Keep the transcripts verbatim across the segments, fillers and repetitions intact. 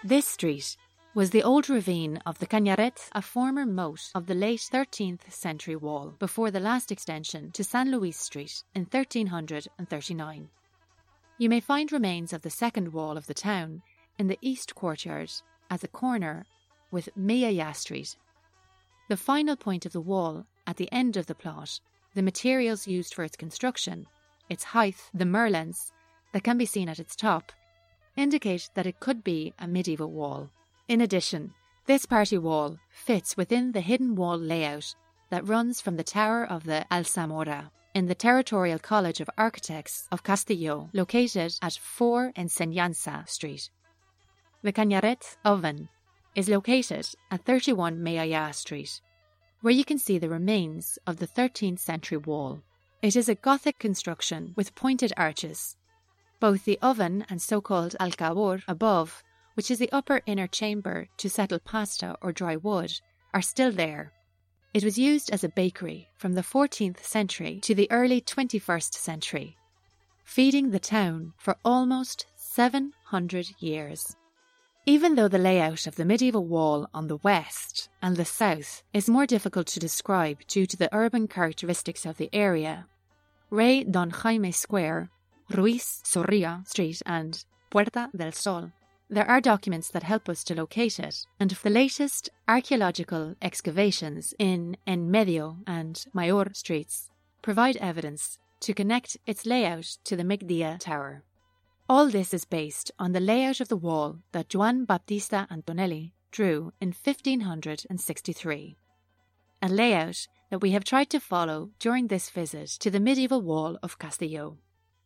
This street was the old ravine of the Cañaret, a former moat of the late thirteenth century wall, before the last extension to San Luis Street in thirteen thirty-nine. You may find remains of the second wall of the town in the east courtyard at the corner with Mayaya Street. The final point of the wall at the end of the plot, the materials used for its construction, its height, the merlons that can be seen at its top, indicate that it could be a medieval wall. In addition, this party wall fits within the hidden wall layout that runs from the tower of the Alsamora in the Territorial College of Architects of Castelló, located at four Enseñanza Street. The Cañaret Oven is located at thirty-one Mayaya Street, where you can see the remains of the thirteenth century wall. It is a Gothic construction with pointed arches. Both the oven and so-called alcabor above, which is the upper inner chamber to settle pasta or dry wood, are still there. It was used as a bakery from the fourteenth century to the early twenty-first century, feeding the town for almost seven hundred years. Even though the layout of the medieval wall on the west and the south is more difficult to describe due to the urban characteristics of the area, Rey Don Jaime Square, Ruiz Zorrilla Street and Puerta del Sol, there are documents that help us to locate it, and the latest archaeological excavations in En Medio and Mayor streets provide evidence to connect its layout to the Megdia Tower. All this is based on the layout of the wall that Juan Baptista Antonelli drew in fifteen sixty-three, a layout that we have tried to follow during this visit to the medieval wall of Castelló.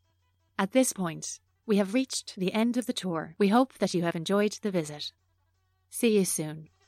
At this point, we have reached the end of the tour. We hope that you have enjoyed the visit. See you soon.